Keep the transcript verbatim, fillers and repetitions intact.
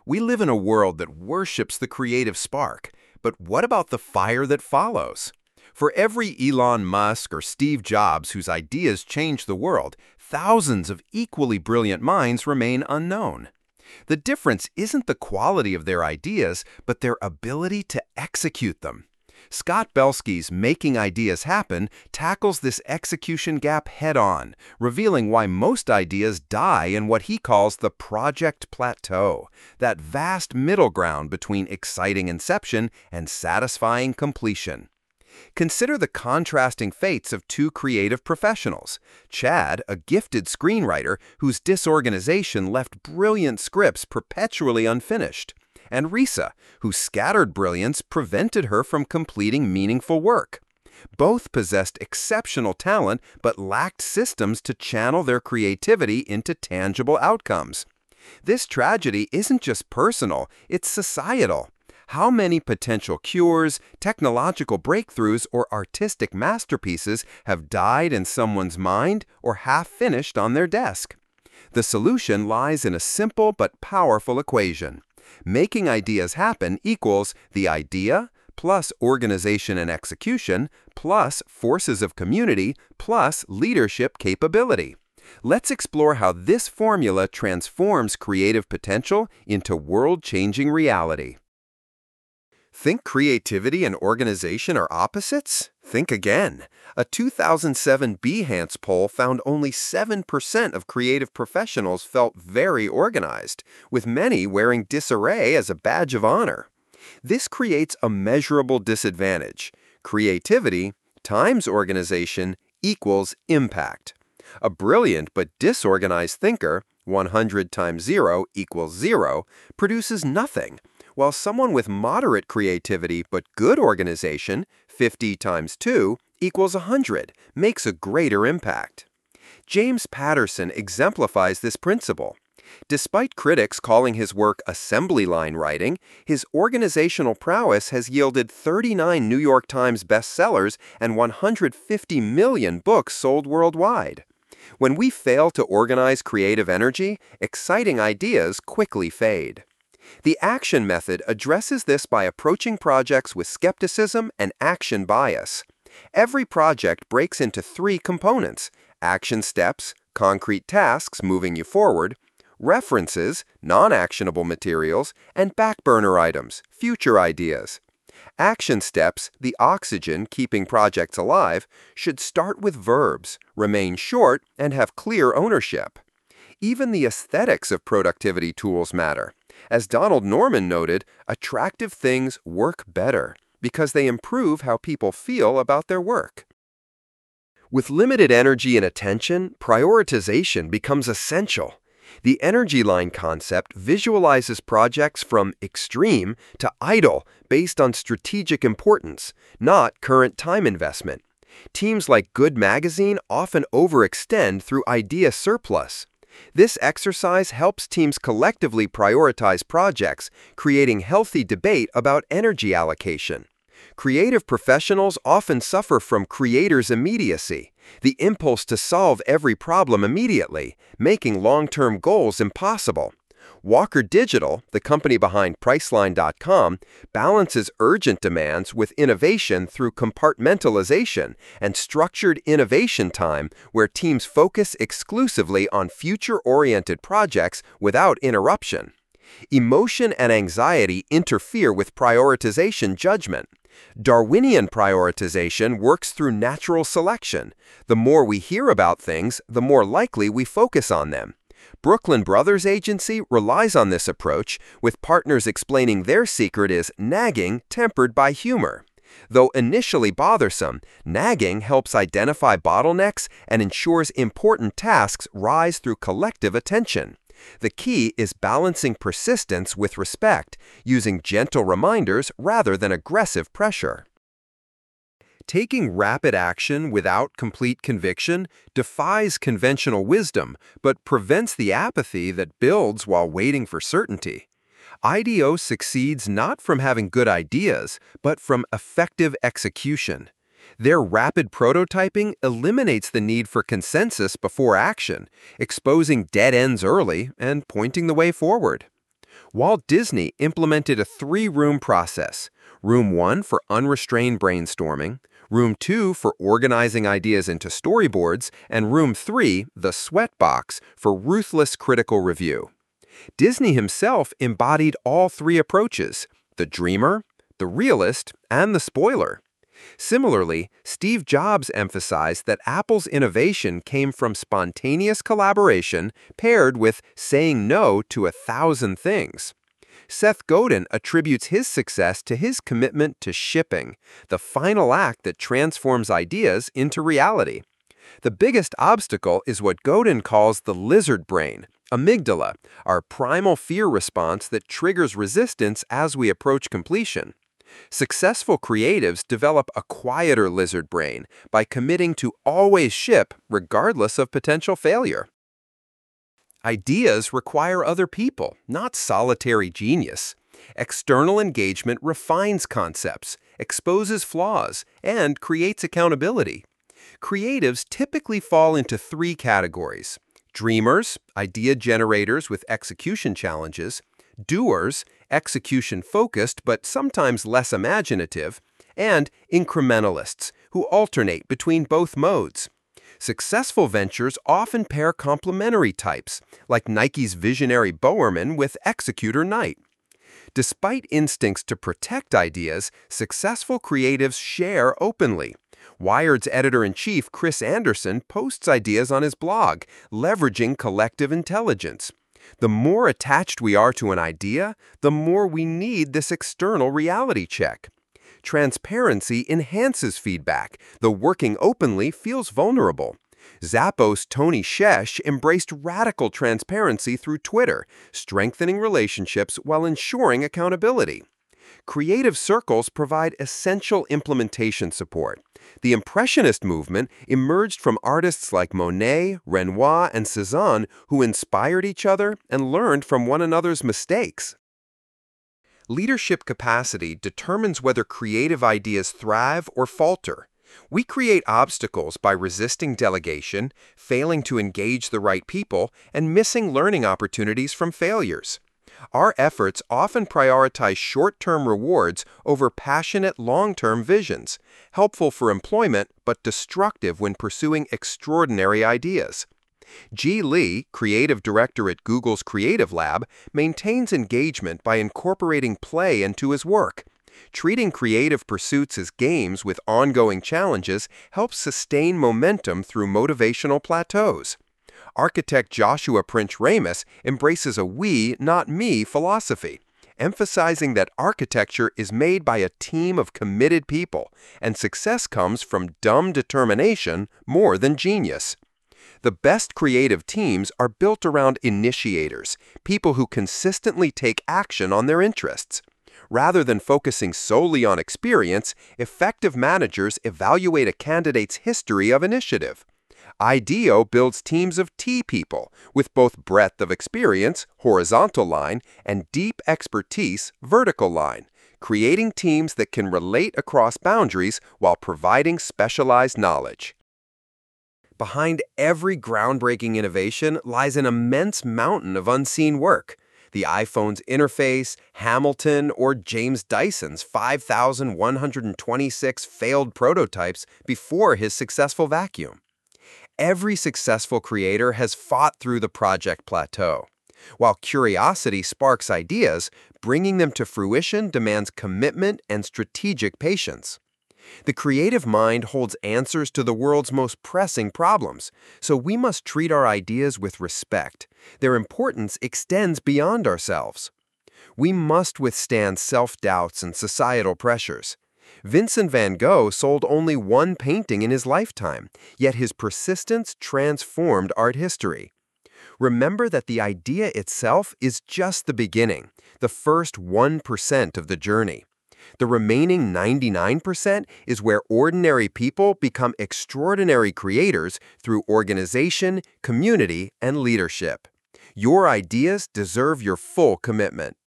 We live in a world that worships the creative spark, but what about the fire that follows? For every Elon Musk or Steve Jobs whose ideas change the world, thousands of equally brilliant minds remain unknown. The difference isn't the quality of their ideas, but their ability to execute them. Scott Belsky's Making Ideas Happen tackles this execution gap head-on, revealing why most ideas die in what he calls the project plateau, that vast middle ground between exciting inception and satisfying completion. Consider the contrasting fates of two creative professionals. Chad, a gifted screenwriter whose disorganization left brilliant scripts perpetually unfinished, and Risa, whose scattered brilliance prevented her from completing meaningful work. Both possessed exceptional talent but lacked systems to channel their creativity into tangible outcomes. This tragedy isn't just personal, it's societal. How many potential cures, technological breakthroughs, or artistic masterpieces have died in someone's mind or half-finished on their desk? The solution lies in a simple but powerful equation. Making ideas happen equals the idea plus organization and execution plus forces of community plus leadership capability. Let's explore how this formula transforms creative potential into world-changing reality. Think creativity and organization are opposites? Think again. A two thousand seven Behance poll found only seven percent of creative professionals felt very organized, with many wearing disarray as a badge of honor. This creates a measurable disadvantage. Creativity times organization equals impact. A brilliant but disorganized thinker, one hundred times zero equals zero, produces nothing, while someone with moderate creativity but good organization, fifty times two equals one hundred, makes a greater impact. James Patterson exemplifies this principle. Despite critics calling his work assembly line writing, his organizational prowess has yielded thirty-nine New York Times bestsellers and one hundred fifty million books sold worldwide. When we fail to organize creative energy, exciting ideas quickly fade. The action method addresses this by approaching projects with skepticism and action bias. Every project breaks into three components: action steps, concrete tasks moving you forward; references, non-actionable materials; and backburner items, future ideas. Action steps, the oxygen keeping projects alive, should start with verbs, remain short, and have clear ownership. Even the aesthetics of productivity tools matter. As Donald Norman noted, attractive things work better because they improve how people feel about their work. With limited energy and attention, prioritization becomes essential. The energy line concept visualizes projects from extreme to idle based on strategic importance, not current time investment. Teams like Good Magazine often overextend through idea surplus. This exercise helps teams collectively prioritize projects, creating healthy debate about energy allocation. Creative professionals often suffer from creators' immediacy, the impulse to solve every problem immediately, making long-term goals impossible. Walker Digital, the company behind Priceline dot com, balances urgent demands with innovation through compartmentalization and structured innovation time, where teams focus exclusively on future-oriented projects without interruption. Emotion and anxiety interfere with prioritization judgment. Darwinian prioritization works through natural selection. The more we hear about things, the more likely we focus on them. Brooklyn Brothers Agency relies on this approach, with partners explaining their secret is nagging tempered by humor. Though initially bothersome, nagging helps identify bottlenecks and ensures important tasks rise through collective attention. The key is balancing persistence with respect, using gentle reminders rather than aggressive pressure. Taking rapid action without complete conviction defies conventional wisdom, but prevents the apathy that builds while waiting for certainty. I D E O succeeds not from having good ideas, but from effective execution. Their rapid prototyping eliminates the need for consensus before action, exposing dead ends early and pointing the way forward. Walt Disney implemented a three-room process. Room one for unrestrained brainstorming, Room two for organizing ideas into storyboards, and Room three, the sweat box, for ruthless critical review. Disney himself embodied all three approaches: the dreamer, the realist, and the spoiler. Similarly, Steve Jobs emphasized that Apple's innovation came from spontaneous collaboration paired with saying no to a thousand things. Seth Godin attributes his success to his commitment to shipping, the final act that transforms ideas into reality. The biggest obstacle is what Godin calls the lizard brain, amygdala, our primal fear response that triggers resistance as we approach completion. Successful creatives develop a quieter lizard brain by committing to always ship regardless of potential failure. Ideas require other people, not solitary genius. External engagement refines concepts, exposes flaws, and creates accountability. Creatives typically fall into three categories: dreamers, idea generators with execution challenges; doers, execution-focused but sometimes less imaginative; and incrementalists, who alternate between both modes. Successful ventures often pair complementary types, like Nike's visionary Bowerman with executor Knight. Despite instincts to protect ideas, successful creatives share openly. Wired's editor-in-chief Chris Anderson posts ideas on his blog, leveraging collective intelligence. The more attached we are to an idea, the more we need this external reality check. Transparency enhances feedback, though working openly feels vulnerable. Zappos' Tony Shesh embraced radical transparency through Twitter, strengthening relationships while ensuring accountability. Creative circles provide essential implementation support. The Impressionist movement emerged from artists like Monet, Renoir, and Cézanne who inspired each other and learned from one another's mistakes. Leadership capacity determines whether creative ideas thrive or falter. We create obstacles by resisting delegation, failing to engage the right people, and missing learning opportunities from failures. Our efforts often prioritize short-term rewards over passionate long-term visions, helpful for employment but destructive when pursuing extraordinary ideas. Ji Lee, creative director at Google's Creative Lab, maintains engagement by incorporating play into his work. Treating creative pursuits as games with ongoing challenges helps sustain momentum through motivational plateaus. Architect Joshua Prince Ramus embraces a we, not me philosophy, emphasizing that architecture is made by a team of committed people, and success comes from dumb determination more than genius. The best creative teams are built around initiators, people who consistently take action on their interests. Rather than focusing solely on experience, effective managers evaluate a candidate's history of initiative. IDEO builds teams of T people with both breadth of experience, horizontal line, and deep expertise, vertical line, creating teams that can relate across boundaries while providing specialized knowledge. Behind every groundbreaking innovation lies an immense mountain of unseen work. The iPhone's interface, Hamilton, or James Dyson's five thousand one hundred twenty-six failed prototypes before his successful vacuum. Every successful creator has fought through the project plateau. While curiosity sparks ideas, bringing them to fruition demands commitment and strategic patience. The creative mind holds answers to the world's most pressing problems, so we must treat our ideas with respect. Their importance extends beyond ourselves. We must withstand self-doubts and societal pressures. Vincent van Gogh sold only one painting in his lifetime, yet his persistence transformed art history. Remember that the idea itself is just the beginning, the first one percent of the journey. The remaining ninety-nine percent is where ordinary people become extraordinary creators through organization, community, and leadership. Your ideas deserve your full commitment.